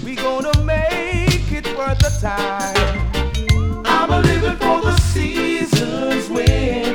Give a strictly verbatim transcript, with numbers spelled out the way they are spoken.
We gonna make it worth the time. I'm a living for the seasons when